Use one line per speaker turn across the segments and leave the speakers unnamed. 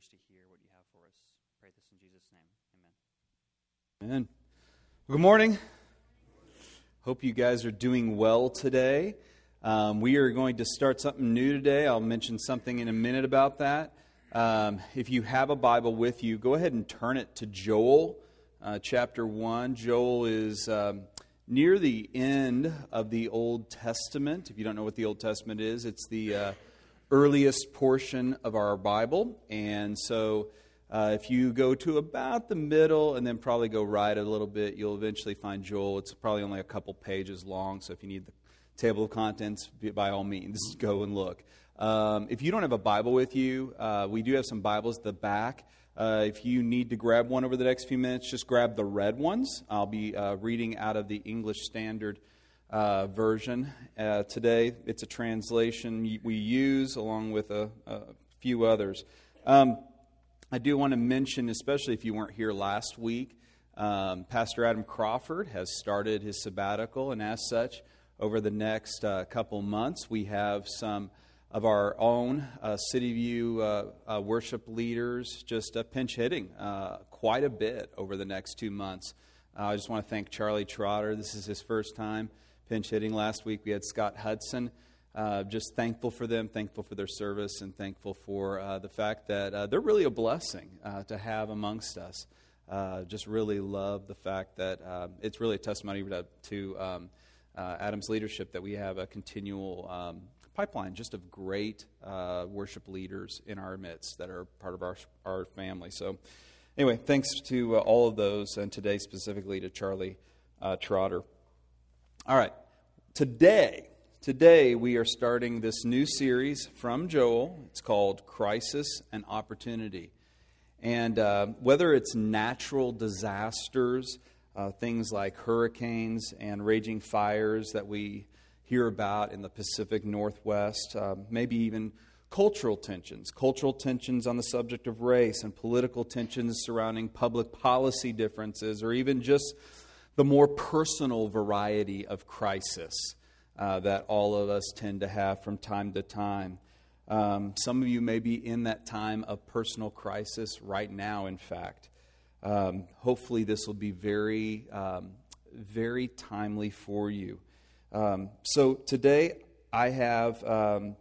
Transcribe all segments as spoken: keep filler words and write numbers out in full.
ears to hear what you have for us. Pray this in Jesus' name. Amen.
Amen. Well, good morning. Hope you guys are doing well today. Um, we are going to start something new today. I'll mention something in a minute about that. Um, if you have a Bible with you, go ahead and turn it to Joel, uh, chapter one. Joel is um, near the end of the Old Testament. If you don't know what the Old Testament is, it's the uh, earliest portion of our Bible. And so uh, if you go to about the middle and then probably go right a little bit, you'll eventually find Joel. It's probably only a couple pages long, so if you need the table of contents, by all means, go and look. Um, if you don't have a Bible with you, uh, we do have some Bibles at the back. Uh, if you need to grab one over the next few minutes, just grab the red ones. I'll be uh, reading out of the English Standard uh, Version uh, today. It's a translation we use along with a, a few others. Um, I do want to mention, especially if you weren't here last week, um, Pastor Adam Crawford has started his sabbatical, and as such, over the next uh, couple months, we have some of our own uh, City View uh, uh, worship leaders just uh, pinch hitting uh, quite a bit over the next two months. Uh, I just want to thank Charlie Trotter. This is his first time pinch hitting. Last week we had Scott Hudson. Uh, just thankful for them, thankful for their service, and thankful for uh, the fact that uh, they're really a blessing uh, to have amongst us. Uh, just really love the fact that uh, it's really a testimony to, to um, uh, Adam's leadership that we have a continual um, pipeline just of great uh, worship leaders in our midst that are part of our our family. So anyway, thanks to uh, all of those, and today specifically to Charlie uh, Trotter. All right, today, today we are starting this new series from Joel. It's called Crisis and Opportunity. And uh, whether it's natural disasters, uh, things like hurricanes and raging fires that we hear about in the Pacific Northwest, uh, maybe even cultural tensions, cultural tensions on the subject of race and political tensions surrounding public policy differences, or even just the more personal variety of crisis uh, that all of us tend to have from time to time. Um, some of you may be in that time of personal crisis right now, in fact. Um, hopefully this will be very, um, very timely for you. Um, so today I have um,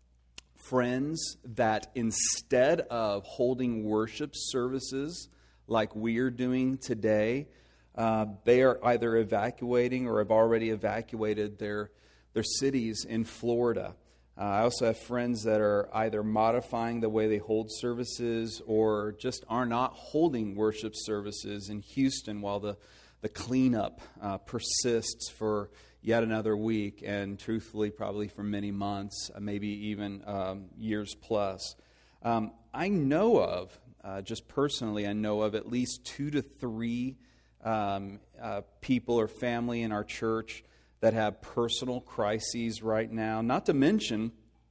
friends that instead of holding worship services like we're doing today, uh, they are either evacuating or have already evacuated their their cities in Florida. Uh, I also have friends that are either modifying the way they hold services or just are not holding worship services in Houston while the, the cleanup uh, persists for yet another week, and truthfully, probably for many months, maybe even um, years plus. Um, I know of, uh, just personally, I know of at least two to three um, uh, people or family in our church that have personal crises right now, not to mention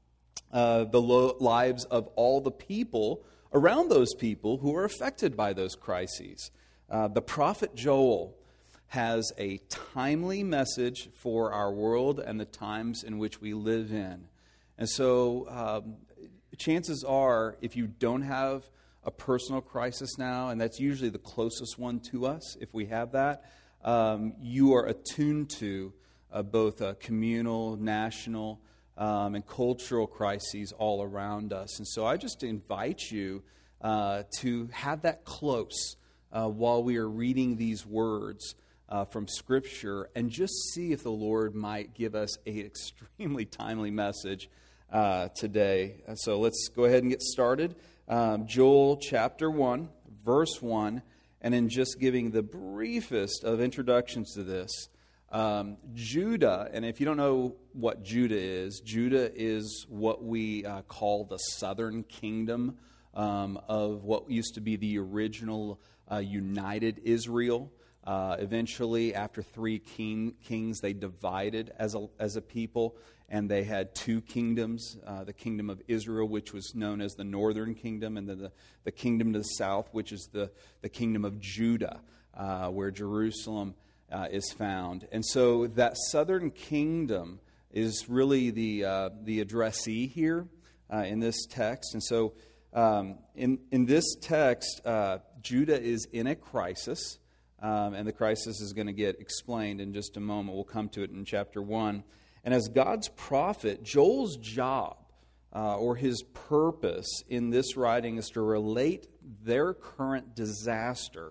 uh, the lo- lives of all the people around those people who are affected by those crises. Uh, the prophet Joel has a timely message for our world and the times in which we live in. And so um, chances are, if you don't have a personal crisis now, and that's usually the closest one to us, if we have that, um, you are attuned to uh, both uh, communal, national, um, and cultural crises all around us. And so I just invite you uh, to have that close uh, while we are reading these words Uh, from Scripture, and just see if the Lord might give us an extremely timely message uh, today. So let's go ahead and get started. Um, Joel chapter one, verse one, and in just giving the briefest of introductions to this, um, Judah, and if you don't know what Judah is, Judah is what we uh, call the southern kingdom um, of what used to be the original uh, united Israel. Uh, eventually, after three king, kings, they divided as a, as a people, and they had two kingdoms, uh, the kingdom of Israel, which was known as the northern kingdom, and then the, the kingdom to the south, which is the, the kingdom of Judah, uh, where Jerusalem uh, is found. And so that southern kingdom is really the, uh, the addressee here uh, in this text. And so Um, in, in this text, uh, Judah is in a crisis, um, and the crisis is going to get explained in just a moment. We'll come to it in chapter one. And as God's prophet, Joel's job uh, or his purpose in this writing is to relate their current disaster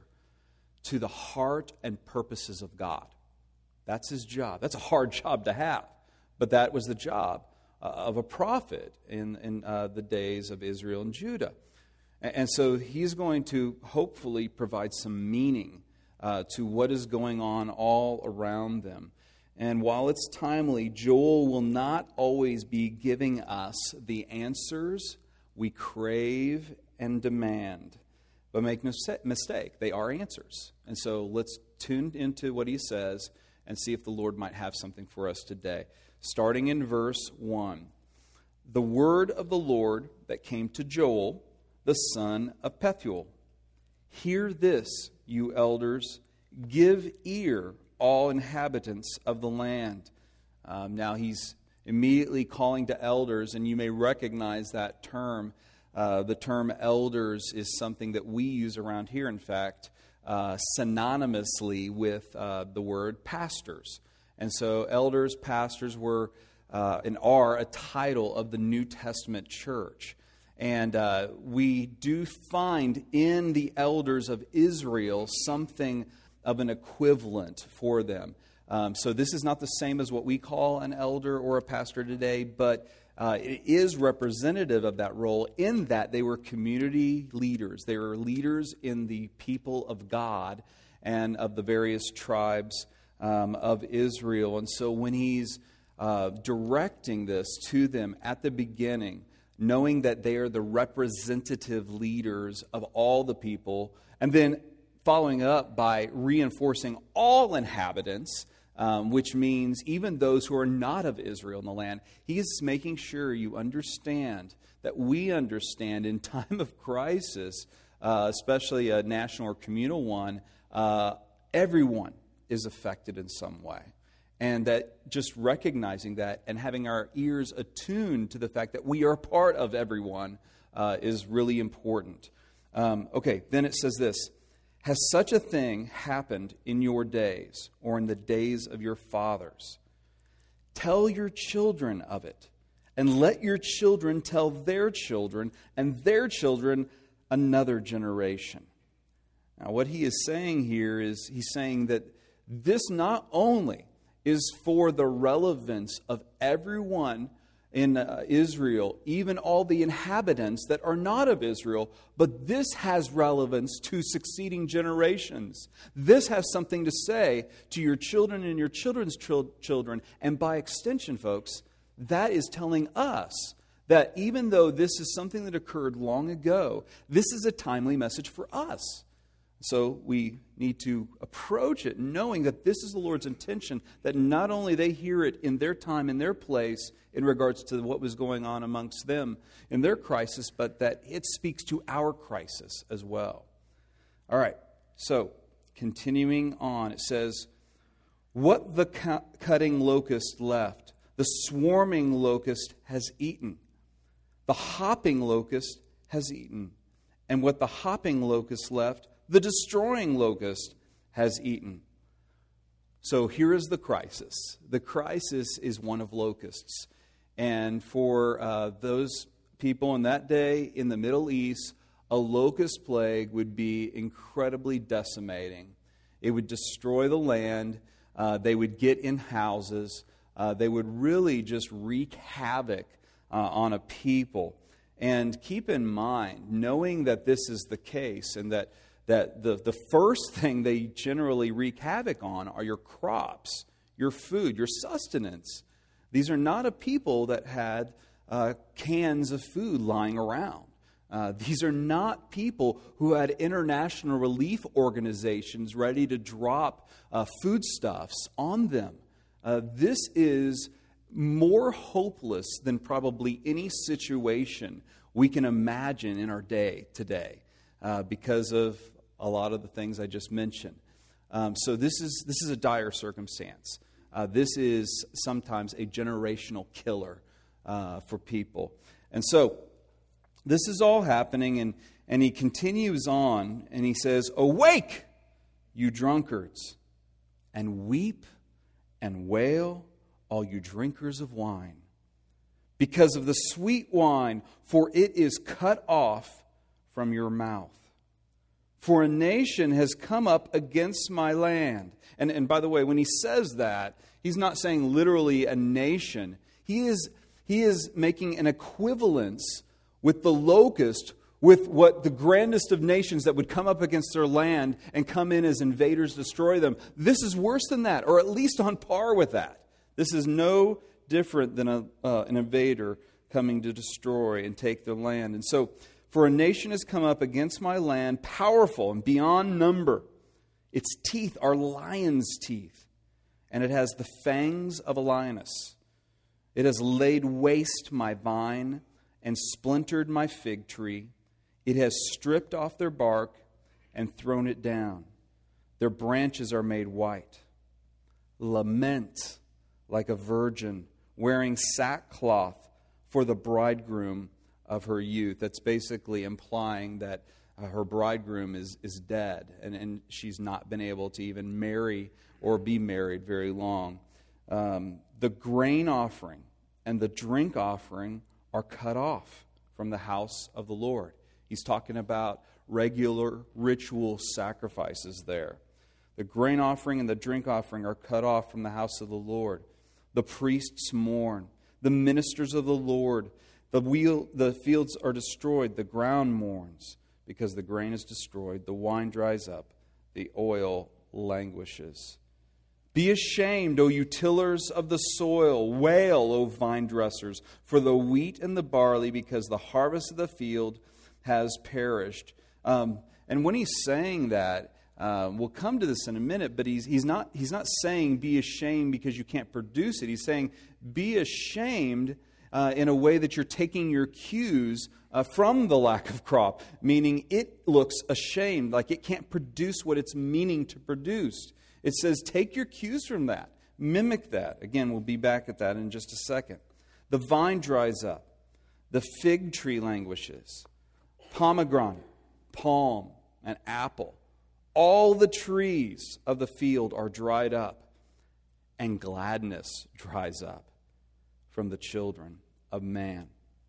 to the heart and purposes of God. That's his job. That's a hard job to have, but that was the job uh, of a prophet in, in uh, the days of Israel and Judah. And, and so he's going to hopefully provide some meaning uh, to what is going on all around them. And while it's timely, Joel will not always be giving us the answers we crave and demand. But make no mistake, they are answers. And so let's tune into what he says and see if the Lord might have something for us today. Starting in verse one. The word of the Lord that came to Joel, the son of Pethuel. Hear this, you elders. Give ear, all inhabitants of the land. Um, now he's immediately calling to elders, and you may recognize that term. Uh, the term elders is something that we use around here, in fact, uh, synonymously with uh, the word pastors. And so elders, pastors were uh, and are a title of the New Testament church. And uh, we do find in the elders of Israel something of an equivalent for them. Um, so this is not the same as what we call an elder or a pastor today, but uh, it is representative of that role in that they were community leaders. They were leaders in the people of God and of the various tribes um, of Israel. And so when he's uh, directing this to them at the beginning, knowing that they are the representative leaders of all the people, and then following up by reinforcing all inhabitants, um, which means even those who are not of Israel in the land. He is making sure you understand that we understand in time of crisis, uh, especially a national or communal one, uh, everyone is affected in some way. And that just recognizing that and having our ears attuned to the fact that we are part of everyone uh, is really important. Um, okay, then it says this. Has such a thing happened in your days or in the days of your fathers? Tell your children of it, and let your children tell their children, and their children another generation. Now, what he is saying here is he's saying that this not only is for the relevance of everyone in uh, Israel, even all the inhabitants that are not of Israel, but this has relevance to succeeding generations. This has something to say to your children and your children's chil- children. And by extension, folks, that is telling us that even though this is something that occurred long ago, this is a timely message for us. So we need to approach it knowing that this is the Lord's intention, that not only they hear it in their time, in their place, in regards to what was going on amongst them in their crisis, but that it speaks to our crisis as well. All right, so continuing on, it says, what the cu- cutting locust left, the swarming locust has eaten. The hopping locust has eaten. And what the hopping locust left, the destroying locust has eaten. So here is the crisis. The crisis is one of locusts. And for uh, those people in that day in the Middle East, a locust plague would be incredibly decimating. It would destroy the land. Uh, they would get in houses. Uh, they would really just wreak havoc uh, on a people. And keep in mind, knowing that this is the case and that that the, the first thing they generally wreak havoc on are your crops, your food, your sustenance. These are not a people that had uh, cans of food lying around. Uh, these are not people who had international relief organizations ready to drop uh, foodstuffs on them. Uh, this is more hopeless than probably any situation we can imagine in our day today uh, because of a lot of the things I just mentioned. Um, so this is this is a dire circumstance. Uh, this is sometimes a generational killer uh, for people. And so this is all happening, and, and he continues on, and he says, "Awake, you drunkards, and weep and wail, all you drinkers of wine, because of the sweet wine, for it is cut off from your mouth. For a nation has come up against my land." And, and by the way, when he says that, he's not saying literally a nation. He is, he is making an equivalence with the locust, with what the grandest of nations that would come up against their land and come in as invaders, destroy them. This is worse than that, or at least on par with that. This is no different than a, uh, an invader coming to destroy and take their land. And so, for a nation has come up against my land, powerful and beyond number. Its teeth are lion's teeth, and it has the fangs of a lioness. It has laid waste my vine and splintered my fig tree. It has stripped off their bark and thrown it down. Their branches are made white. Lament like a virgin wearing sackcloth for the bridegroom of her youth. That's basically implying that uh, her bridegroom is, is dead, and, and she's not been able to even marry or be married very long. Um, the grain offering and the drink offering are cut off from the house of the Lord. He's talking about regular ritual sacrifices there. The grain offering and the drink offering are cut off from the house of the Lord. The priests mourn. The ministers of the Lord. The wheel, the fields are destroyed. The ground mourns because the grain is destroyed. The wine dries up. The oil languishes. Be ashamed, O you tillers of the soil. Wail, O vine dressers, for the wheat and the barley, because the harvest of the field has perished. Um, and when he's saying that, uh, we'll come to this in a minute, but he's, he's, not, he's not saying be ashamed because you can't produce it. He's saying be ashamed Uh, in a way that you're taking your cues uh, from the lack of crop, meaning it looks ashamed, like it can't produce what it's meaning to produce. It says take your cues from that, mimic that. Again, we'll be back at that in just a second. The vine dries up, the fig tree languishes, pomegranate, palm, and apple. All the trees of the field are dried up, and gladness dries up from the children of man.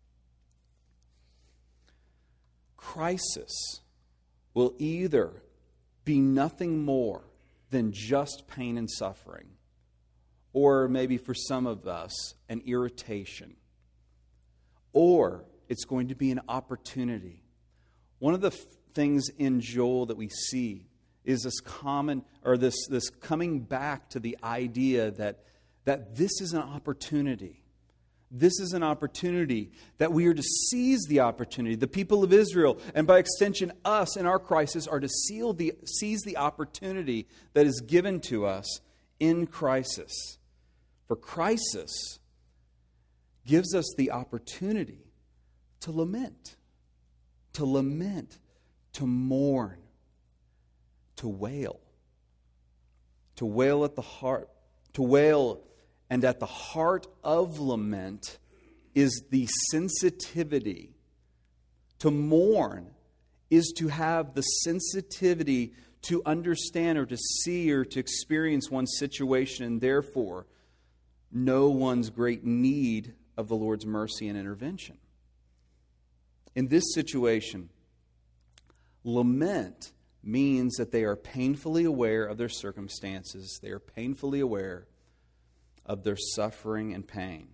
Crisis will either be nothing more than just pain and suffering, or maybe for some of us, an irritation, or it's going to be an opportunity. One of the f- things in Joel that we see is this common, or this, this coming back to the idea that, that this is an opportunity. This is an opportunity that we are to seize the opportunity. The people of Israel, and by extension us in our crisis, are to seal the, seize the opportunity that is given to us in crisis. For crisis gives us the opportunity to lament, to lament, to mourn, to wail, to wail at the heart, to wail. And at the heart of lament is the sensitivity. To mourn is to have the sensitivity to understand or to see or to experience one's situation, and therefore know one's great need of the Lord's mercy and intervention. In this situation, lament means that they are painfully aware of their circumstances. They are painfully aware of their suffering and pain.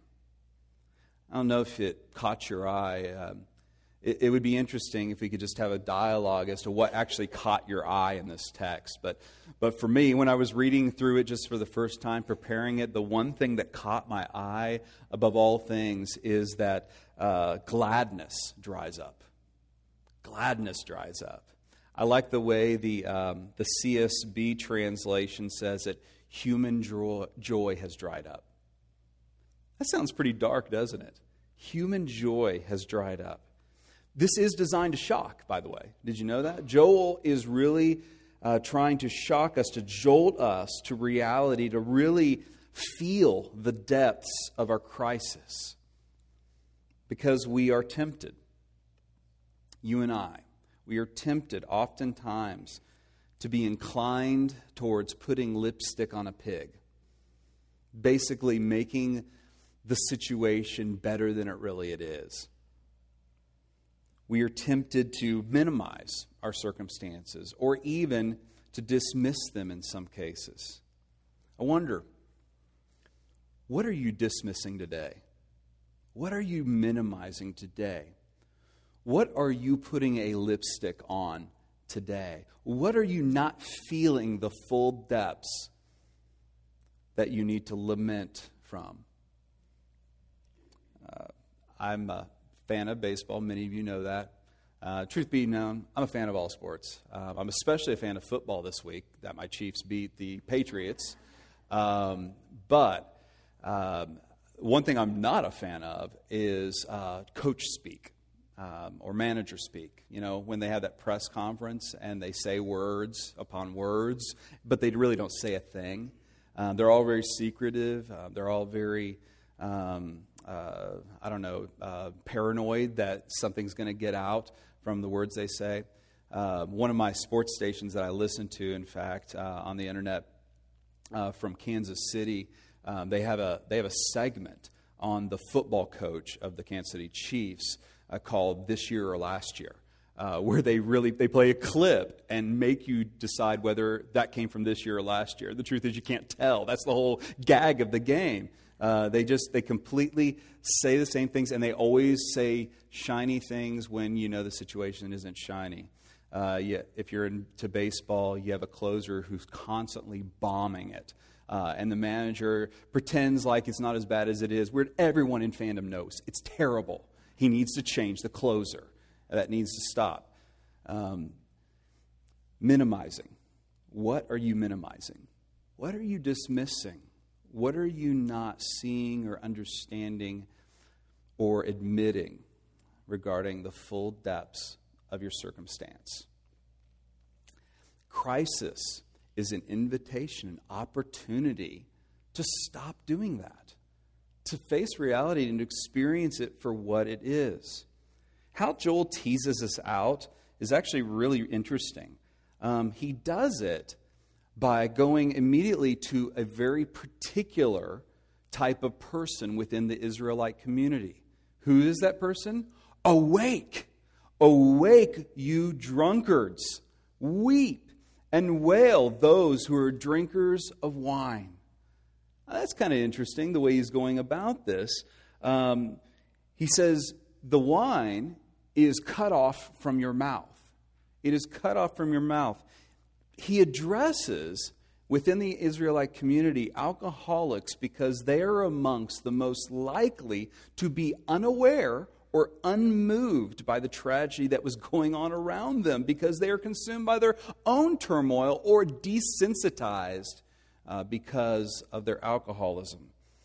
I don't know if it caught your eye. Um, it, it would be interesting if we could just have a dialogue as to what actually caught your eye in this text. But, but for me, when I was reading through it just for the first time, preparing it, the one thing that caught my eye above all things is that uh, gladness dries up. Gladness dries up. I like the way the um, the C S B translation says it. Human joy, joy has dried up. That sounds pretty dark, doesn't it? Human joy has dried up. This is designed to shock, by the way. Did you know that? Joel is really uh, trying to shock us, to jolt us to reality, to really feel the depths of our crisis. Because we are tempted. you and I, we are tempted oftentimes to be inclined towards putting lipstick on a pig, basically making the situation better than it really it is. We are tempted to minimize our circumstances or even to dismiss them in some cases. I wonder, what are you dismissing today? What are you minimizing today? What are you putting a lipstick on today? What are you not feeling the full depths that you need to lament from? Uh, I'm a fan of baseball. Many of you know that. Uh, truth be known, I'm a fan of all sports. Uh, I'm especially a fan of football this week, that my Chiefs beat the Patriots. Um, but um, one thing I'm not a fan of is uh, coach speak um, or manager speak. You know, when they have that press conference and they say words upon words, but they really don't say a thing. Uh, they're all very secretive. Uh, they're all very... Um, Uh, I don't know, uh, paranoid that something's going to get out from the words they say. Uh, one of my sports stations that I listen to, in fact, uh, on the internet uh, from Kansas City, um, they have a they have a segment on the football coach of the Kansas City Chiefs uh, called This Year or Last Year, uh, where they really they play a clip and make you decide whether that came from this year or last year. The truth is, you can't tell. That's the whole gag of the game. Uh, they just, they completely say the same things, and they always say shiny things when you know the situation isn't shiny. Uh, yeah, if you're into baseball, you have a closer who's constantly bombing it. Uh, and the manager pretends like it's not as bad as it is, where everyone in fandom knows it's terrible. He needs to change the closer. That needs to stop. Um, minimizing. What are you minimizing? What are you dismissing? What are you not seeing or understanding or admitting regarding the full depths of your circumstance? Crisis is an invitation, an opportunity to stop doing that, to face reality and to experience it for what it is. How Joel teases us out is actually really interesting. Um, he does it by going immediately to a very particular type of person within the Israelite community. Who is that person? Awake! Awake, you drunkards! Weep and wail, those who are drinkers of wine. Now, that's kind of interesting, the way he's going about this. Um, he says, the wine is cut off from your mouth. It is cut off from your mouth. He addresses within the Israelite community alcoholics because they are amongst the most likely to be unaware or unmoved by the tragedy that was going on around them because they are consumed by their own turmoil or desensitized uh, because of their alcoholism.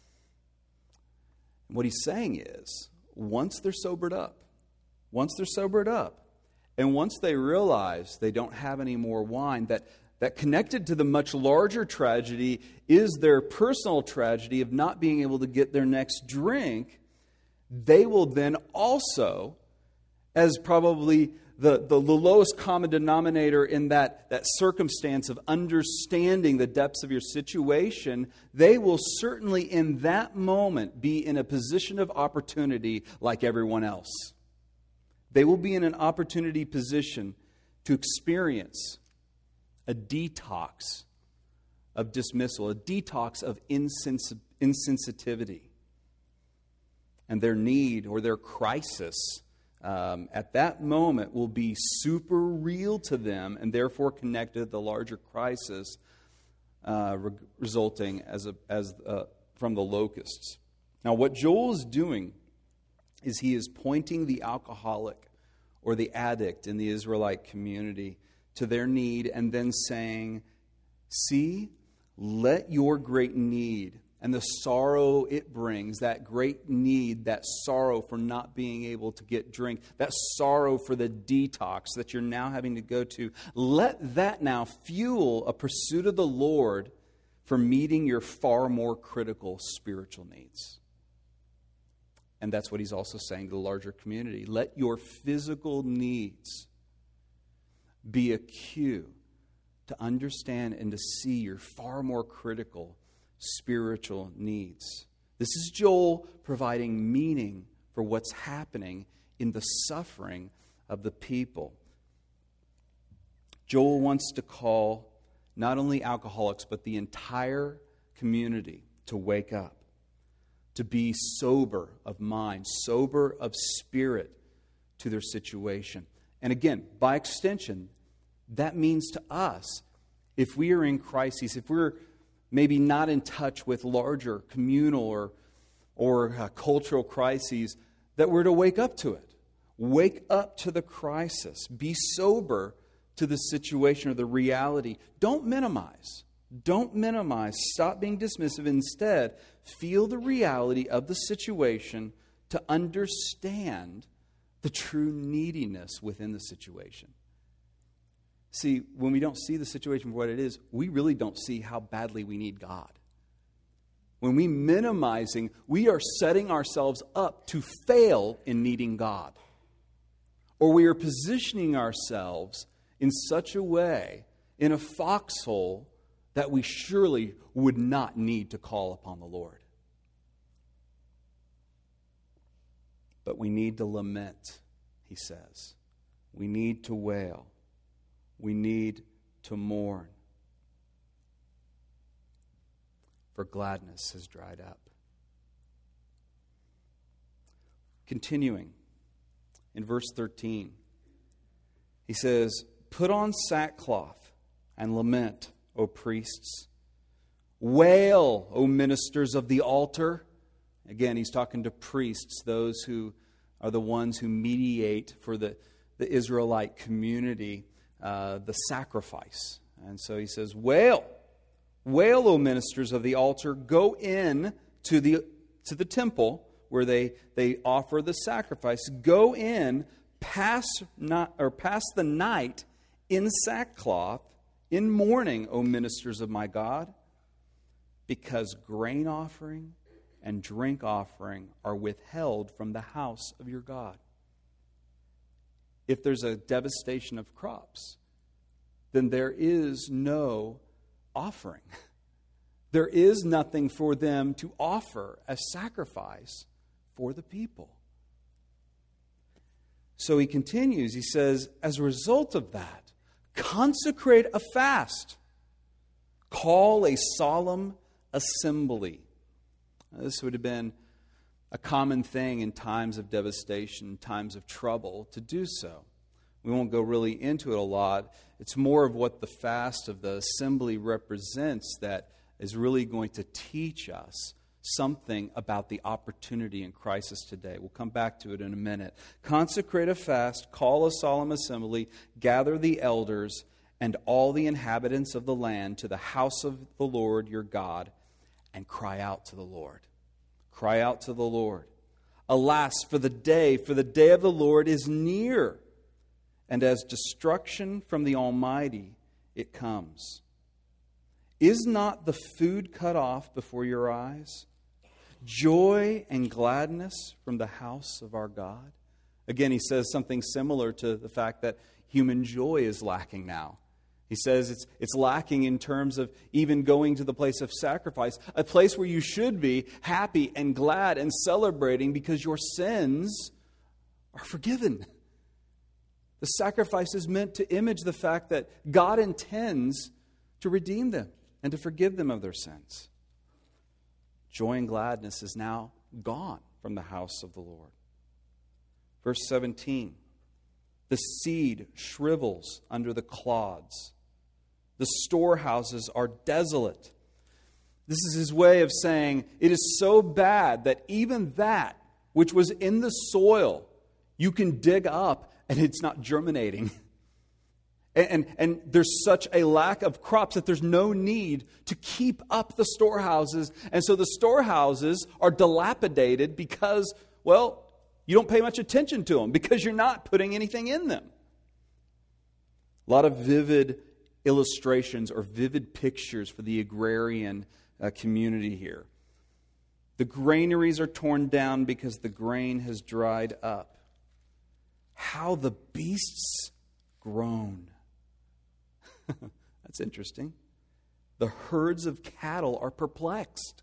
What he's saying is, once they're sobered up, once they're sobered up, and once they realize they don't have any more wine, that, that connected to the much larger tragedy is their personal tragedy of not being able to get their next drink, they will then also, as probably the, the, the lowest common denominator in that, that circumstance of understanding the depths of your situation, they will certainly in that moment be in a position of opportunity like everyone else. They will be in an opportunity position to experience a detox of dismissal, a detox of insens- insensitivity. And their need or their crisis um, at that moment will be super real to them and therefore connected to the larger crisis uh, re- resulting as a, as uh, from the locusts. Now, what Joel is doing is he is pointing the alcoholic or the addict in the Israelite community to their need and then saying, see, let your great need and the sorrow it brings, that great need, that sorrow for not being able to get drink, that sorrow for the detox that you're now having to go to, let that now fuel a pursuit of the Lord for meeting your far more critical spiritual needs. And that's what he's also saying to the larger community. Let your physical needs be a cue to understand and to see your far more critical spiritual needs. This is Joel providing meaning for what's happening in the suffering of the people. Joel wants to call not only alcoholics, but the entire community to wake up, to be sober of mind, sober of spirit to their situation. And again, by extension, that means to us, if we are in crises, if we're maybe not in touch with larger communal or, or uh, cultural crises, that we're to wake up to it. Wake up to the crisis. Be sober to the situation or the reality. Don't minimize. Don't minimize. Stop being dismissive. Instead, feel the reality of the situation to understand the true neediness within the situation. See, when we don't see the situation for what it is, we really don't see how badly we need God. When we minimizing, we are setting ourselves up to fail in needing God. Or we are positioning ourselves in such a way, in a foxhole, that we surely would not need to call upon the Lord. But we need to lament, he says. We need to wail. We need to mourn. For gladness has dried up. Continuing in verse thirteen, he says, put on sackcloth and lament, O priests. Wail, O ministers of the altar. Again, he's talking to priests, those who are the ones who mediate for the, the Israelite community uh, the sacrifice. And so he says, wail. Wail, O ministers of the altar. Go in to the, to the temple where they, they offer the sacrifice. Go in, pass, not, or pass the night in sackcloth, in mourning, O ministers of my God, because grain offering and drink offering are withheld from the house of your God. If there's a devastation of crops, then there is no offering. There is nothing for them to offer as sacrifice for the people. So he continues, he says, as a result of that, consecrate a fast. Call a solemn assembly. Now, this would have been a common thing in times of devastation, times of trouble, to do so. We won't go really into it a lot. It's more of what the fast of the assembly represents that is really going to teach us something about the opportunity in crisis today. We'll come back to it in a minute. Consecrate a fast, call a solemn assembly, gather the elders and all the inhabitants of the land to the house of the Lord your God, and cry out to the Lord. Cry out to the Lord. Alas, for the day, for the day of the Lord is near, and as destruction from the Almighty it comes. Is not the food cut off before your eyes? Joy and gladness from the house of our God? Again, he says something similar to the fact that human joy is lacking now. He says it's, it's lacking in terms of even going to the place of sacrifice, a place where you should be happy and glad and celebrating because your sins are forgiven. The sacrifice is meant to image the fact that God intends to redeem them and to forgive them of their sins. Joy and gladness is now gone from the house of the Lord. Verse seventeen, the seed shrivels under the clods. The storehouses are desolate. This is his way of saying it is so bad that even that which was in the soil you can dig up and it's not germinating. And, and, and there's such a lack of crops that there's no need to keep up the storehouses. And so the storehouses are dilapidated because, well, you don't pay much attention to them because you're not putting anything in them. A lot of vivid illustrations or vivid pictures for the agrarian uh, community here. The granaries are torn down because the grain has dried up. How the beasts groan. That's interesting. The herds of cattle are perplexed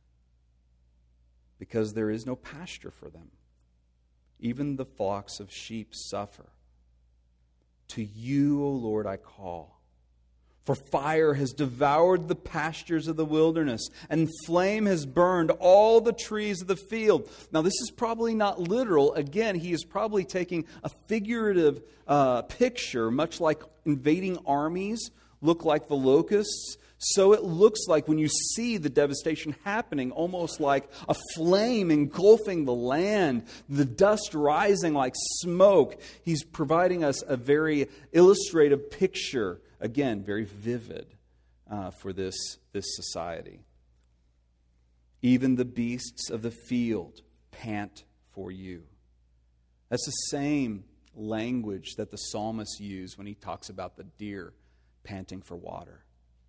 because there is no pasture for them. Even the flocks of sheep suffer. To you, O Lord, I call. For fire has devoured the pastures of the wilderness, and flame has burned all the trees of the field. Now, this is probably not literal. Again, he is probably taking a figurative uh, picture, much like invading armies look like the locusts. So it looks like when you see the devastation happening, almost like a flame engulfing the land, the dust rising like smoke. He's providing us a very illustrative picture, again, very vivid uh, for this, this society. Even the beasts of the field pant for you. That's the same language that the psalmist used when he talks about the deer panting for water.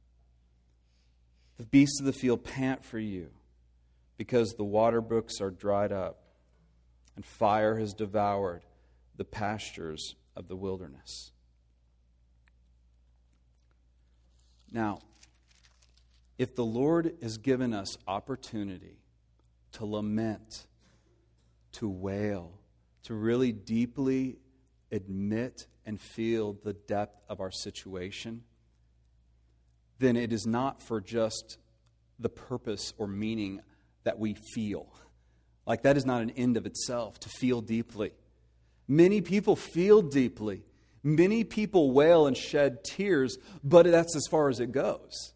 The beasts of the field pant for you because the water brooks are dried up and fire has devoured the pastures of the wilderness. Now, if the Lord has given us opportunity to lament, to wail, to really deeply admit and feel the depth of our situation, then it is not for just the purpose or meaning that we feel. Like that is not an end of itself, to feel deeply. Many people feel deeply. Many people wail and shed tears, but that's as far as it goes.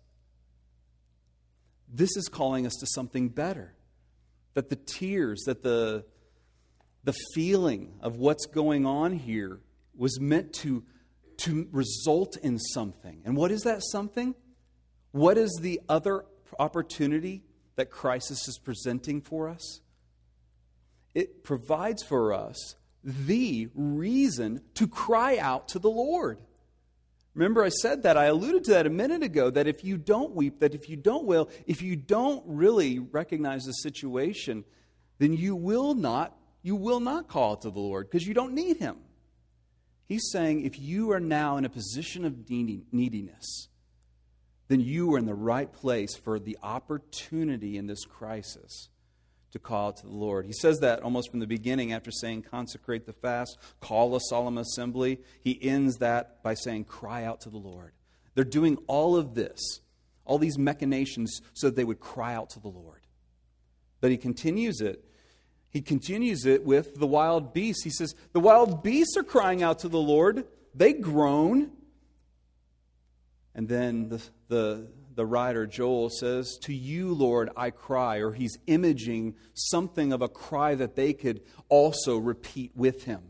This is calling us to something better. That the tears, that the, the feeling of what's going on here was meant to, to result in something. And what is that something? What is the other opportunity that crisis is presenting for us? It provides for us the reason to cry out to the Lord. Remember I said that, I alluded to that a minute ago, that if you don't weep, that if you don't wail, if you don't really recognize the situation, then you will not, you will not call to the Lord because you don't need Him. He's saying if you are now in a position of neediness, then you are in the right place for the opportunity in this crisis to call to the Lord. He says that almost from the beginning after saying consecrate the fast, call a solemn assembly. He ends that by saying cry out to the Lord. They're doing all of this, all these machinations so that they would cry out to the Lord. But he continues it. He continues it with the wild beasts. He says the wild beasts are crying out to the Lord. They groan. And then the, the, the writer, Joel, says, to you, Lord, I cry. Or he's imaging something of a cry that they could also repeat with him.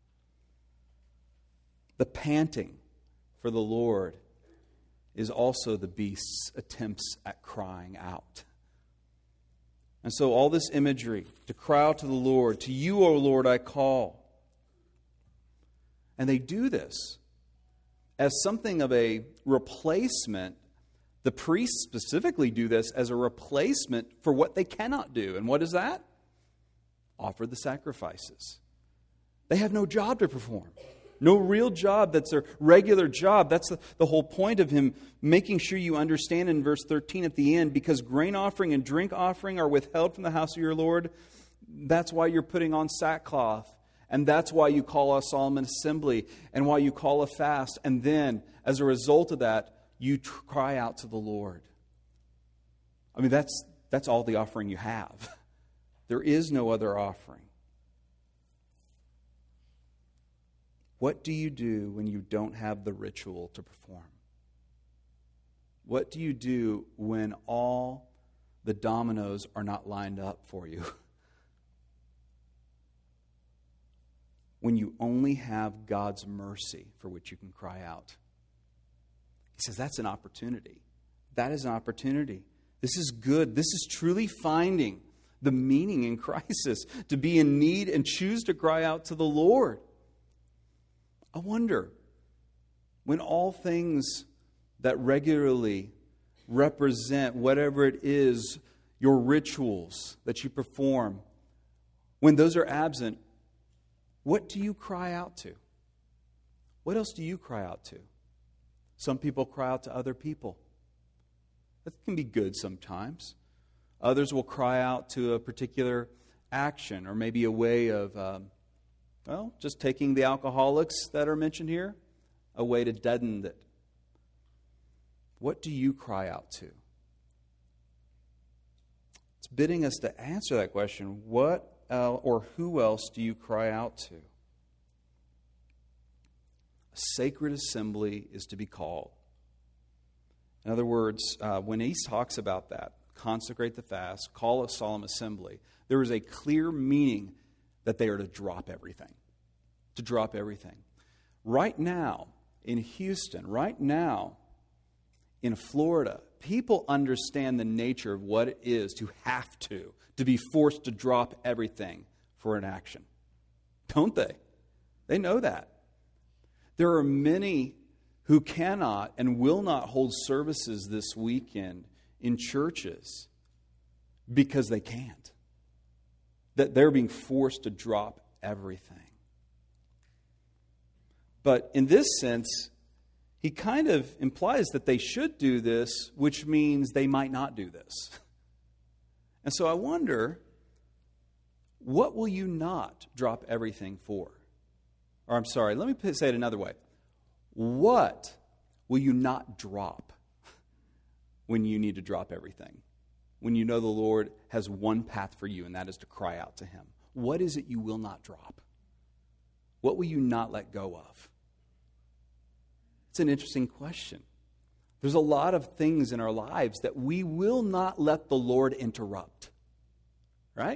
The panting for the Lord is also the beast's attempts at crying out. And so all this imagery, to cry out to the Lord, to you, O Lord, I call. And they do this as something of a replacement. The priests specifically do this as a replacement for what they cannot do. And what is that? Offer the sacrifices. They have no job to perform. No real job that's their regular job. That's the, the whole point of him making sure you understand in verse thirteen at the end. Because grain offering and drink offering are withheld from the house of your Lord. That's why you're putting on sackcloth. And that's why you call a solemn assembly and why you call a fast. And then, as a result of that, you tr- cry out to the Lord. I mean, that's that's all the offering you have. There is no other offering. What do you do when you don't have the ritual to perform? What do you do when all the dominoes are not lined up for you? When you only have God's mercy for which you can cry out. He says that's an opportunity. That is an opportunity. This is good. This is truly finding the meaning in crisis, to be in need and choose to cry out to the Lord. I wonder, when all things that regularly represent whatever it is your rituals that you perform, when those are absent, what do you cry out to? What else do you cry out to? Some people cry out to other people. That can be good sometimes. Others will cry out to a particular action or maybe a way of, um, well, just taking the alcoholics that are mentioned here, a way to deaden it. What do you cry out to? It's bidding us to answer that question. What el- or who else do you cry out to? A sacred assembly is to be called. In other words, uh, when he talks about that, consecrate the fast, call a solemn assembly, there is a clear meaning that they are to drop everything. To drop everything. Right now, in Houston, right now, in Florida, people understand the nature of what it is to have to, to be forced to drop everything for an action. Don't they? They know that. There are many who cannot and will not hold services this weekend in churches because they can't. That they're being forced to drop everything. But in this sense, he kind of implies that they should do this, which means they might not do this. And so I wonder, what will you not drop everything for? Or I'm sorry, let me say it another way. What will you not drop when you need to drop everything? When you know the Lord has one path for you, and that is to cry out to Him. What is it you will not drop? What will you not let go of? It's an interesting question. There's a lot of things in our lives that we will not let the Lord interrupt. Right?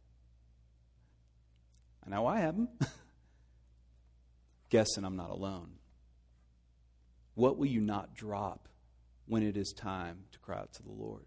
I know I have them. Guessing I'm not alone. What will you not drop when it is time to cry out to the Lord?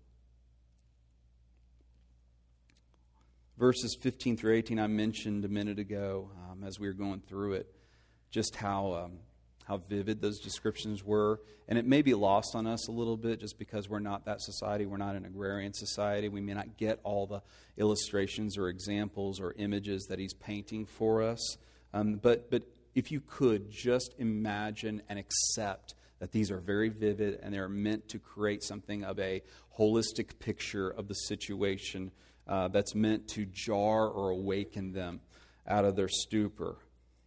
Verses fifteen through eighteen I mentioned a minute ago um, as we were going through it, just how um, how vivid those descriptions were. And it may be lost on us a little bit just because we're not that society. We're not an agrarian society. We may not get all the illustrations or examples or images that he's painting for us. Um, but but if you could just imagine and accept that these are very vivid and they're meant to create something of a holistic picture of the situation uh, that's meant to jar or awaken them out of their stupor.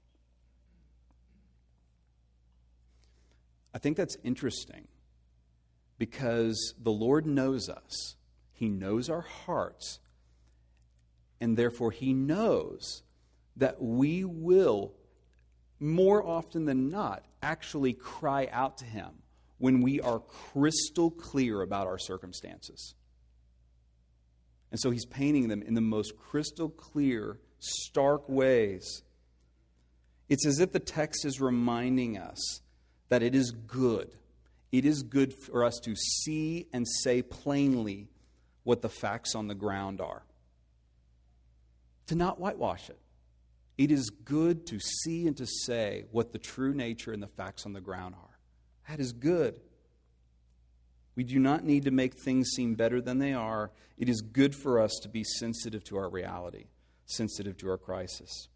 I think that's interesting because the Lord knows us. He knows our hearts. And therefore He knows that we will, more often than not, actually cry out to Him when we are crystal clear about our circumstances. And so He's painting them in the most crystal clear, stark ways. It's as if the text is reminding us that it is good. It is good for us to see and say plainly what the facts on the ground are. To not whitewash it. It is good to see and to say what the true nature and the facts on the ground are. That is good. We do not need to make things seem better than they are. It is good for us to be sensitive to our reality, sensitive to our crisis.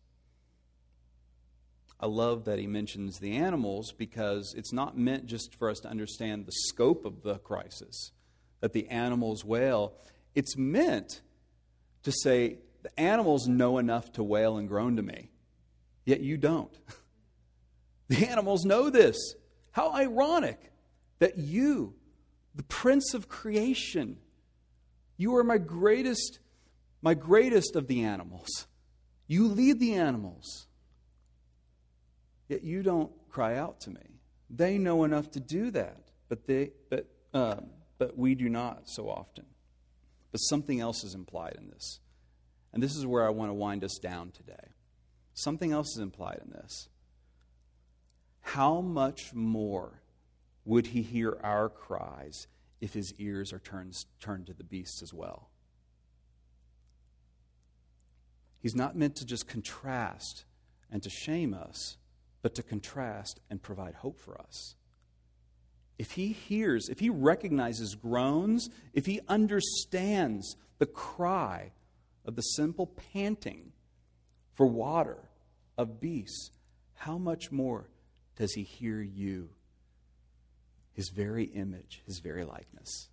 I love that he mentions the animals because it's not meant just for us to understand the scope of the crisis, that the animals wail. It's meant to say, the animals know enough to wail and groan to me, yet you don't. The animals know this. How ironic that you, the Prince of creation, you are my greatest, my greatest of the animals. You lead the animals. Yet you don't cry out to me. They know enough to do that, but they, but, um, but we do not so often. But something else is implied in this. And this is where I want to wind us down today. Something else is implied in this. How much more would He hear our cries if His ears are turned, turned to the beasts as well? He's not meant to just contrast and to shame us, but to contrast and provide hope for us. if he hears, if he recognizes groans, if he understands the cry of the simple panting for water of beasts, how much more does he hear you, his very image, his very likeness?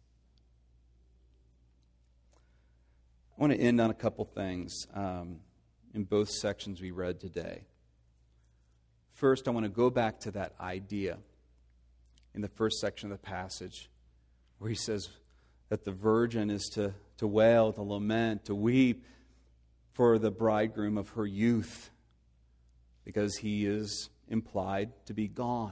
I want to end on a couple things um, in both sections we read today. First, I want to go back to that idea in the first section of the passage where he says that the virgin is to, to wail, to lament, to weep for the bridegroom of her youth because he is implied to be gone.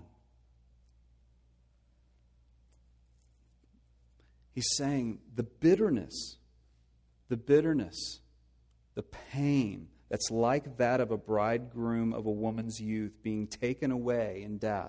He's saying the bitterness, the bitterness, the pain that's like that of a bridegroom of a woman's youth being taken away in death.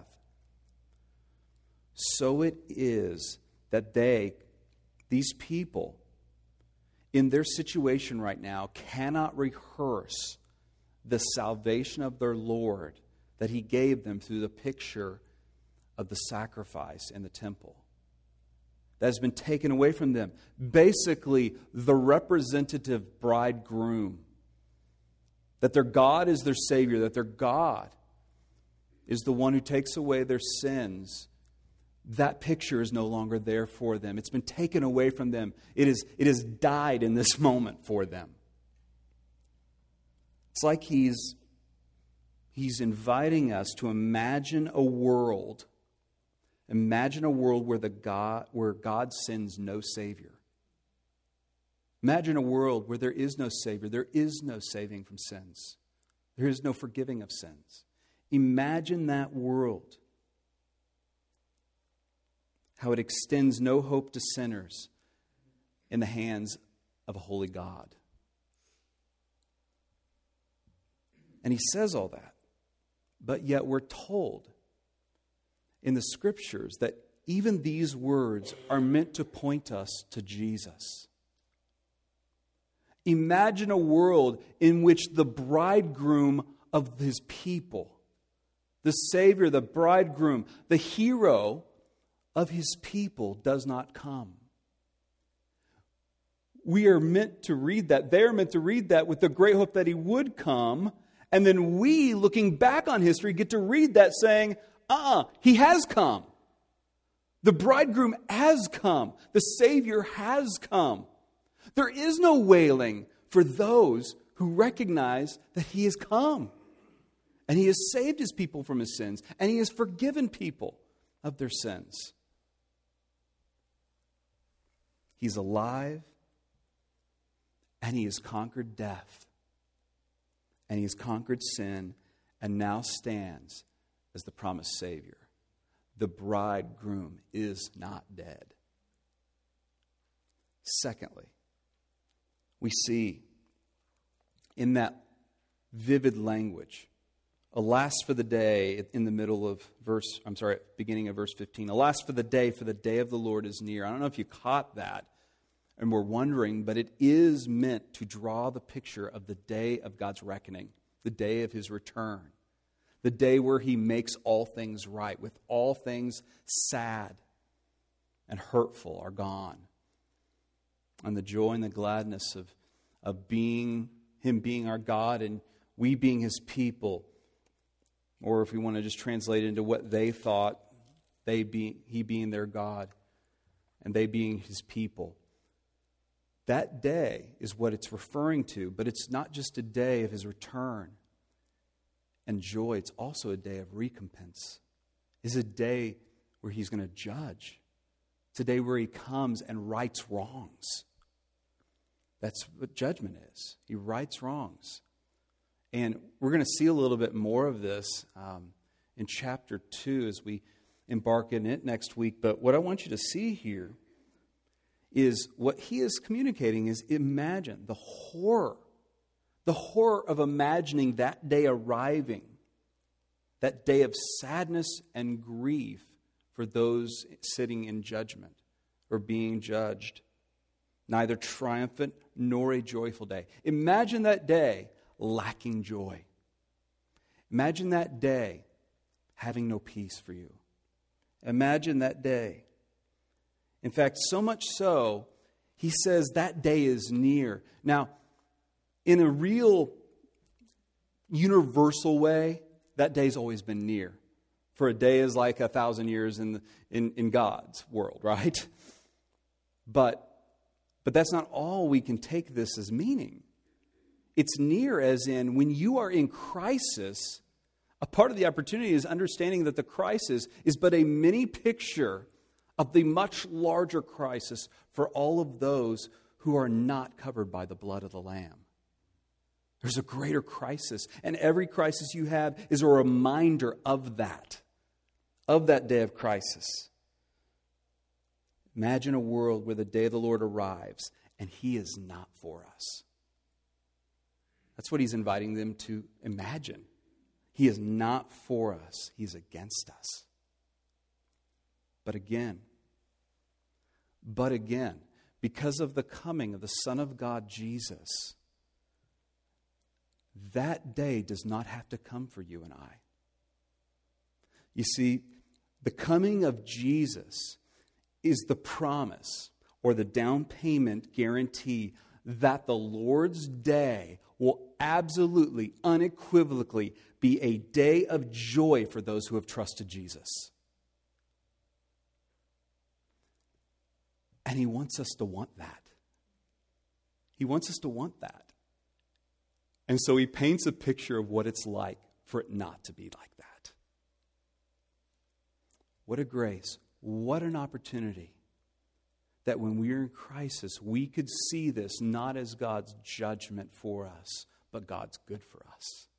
So it is that they, these people, in their situation right now, cannot rehearse the salvation of their Lord that He gave them through the picture of the sacrifice in the temple. That has been taken away from them. Basically, the representative bridegroom. That their God is their Savior, that their God is the one who takes away their sins. That picture is no longer there for them. It's been taken away from them. It is, it has died in this moment for them. It's like he's, he's inviting us to imagine a world. Imagine a world where, the God, where God sends no Savior. Imagine a world where there is no Savior. There is no saving from sins. There is no forgiving of sins. Imagine that world. How it extends no hope to sinners in the hands of a holy God. And he says all that. But yet we're told in the Scriptures that even these words are meant to point us to Jesus. Imagine a world in which the bridegroom of his people, the Savior, the bridegroom, the hero of his people does not come. We are meant to read that. They're meant to read that with the great hope that he would come. And then we, looking back on history, get to read that saying, uh-uh, he has come. The bridegroom has come. The Savior has come. There is no wailing for those who recognize that he has come. And he has saved his people from his sins. And he has forgiven people of their sins. He's alive. And he has conquered death. And he has conquered sin. And now stands as the promised Savior. The bridegroom is not dead. Secondly, we see in that vivid language, alas for the day, in the middle of verse, I'm sorry, beginning of verse fifteen. Alas for the day, for the day of the Lord is near. I don't know if you caught that and were wondering, but it is meant to draw the picture of the day of God's reckoning, the day of his return, the day where he makes all things right, with all things sad and hurtful are gone. And the joy and the gladness of, of being him being our God and we being his people. Or if we want to just translate it into what they thought, they be, he being their God and they being his people. That day is what it's referring to, but it's not just a day of his return and joy. It's also a day of recompense. It's a day where he's going to judge. It's a day where he comes and rights wrongs. That's what judgment is. He rights wrongs. And we're going to see a little bit more of this um, in chapter two as we embark in it next week. But what I want you to see here is what he is communicating is imagine the horror, the horror of imagining that day arriving, that day of sadness and grief for those sitting in judgment or being judged. Neither triumphant nor a joyful day. Imagine that day lacking joy. Imagine that day having no peace for you. Imagine that day. In fact, so much so, he says that day is near. Now, in a real universal way, that day's always been near. For a day is like a thousand years in, the, in, in God's world, right? But, but that's not all we can take this as meaning. It's near as in when you are in crisis, a part of the opportunity is understanding that the crisis is but a mini picture of the much larger crisis for all of those who are not covered by the blood of the Lamb. There's a greater crisis, and every crisis you have is a reminder of that, of that day of crisis. Imagine a world where the day of the Lord arrives, and He is not for us. That's what He's inviting them to imagine. He is not for us. He's against us. But again, but again, because of the coming of the Son of God, Jesus, that day does not have to come for you and I. You see, the coming of Jesus is the promise or the down payment guarantee that the Lord's day will absolutely, unequivocally be a day of joy for those who have trusted Jesus. And He wants us to want that. He wants us to want that. And so He paints a picture of what it's like for it not to be like that. What a grace. What an opportunity that when we're in crisis, we could see this not as God's judgment for us, but God's good for us.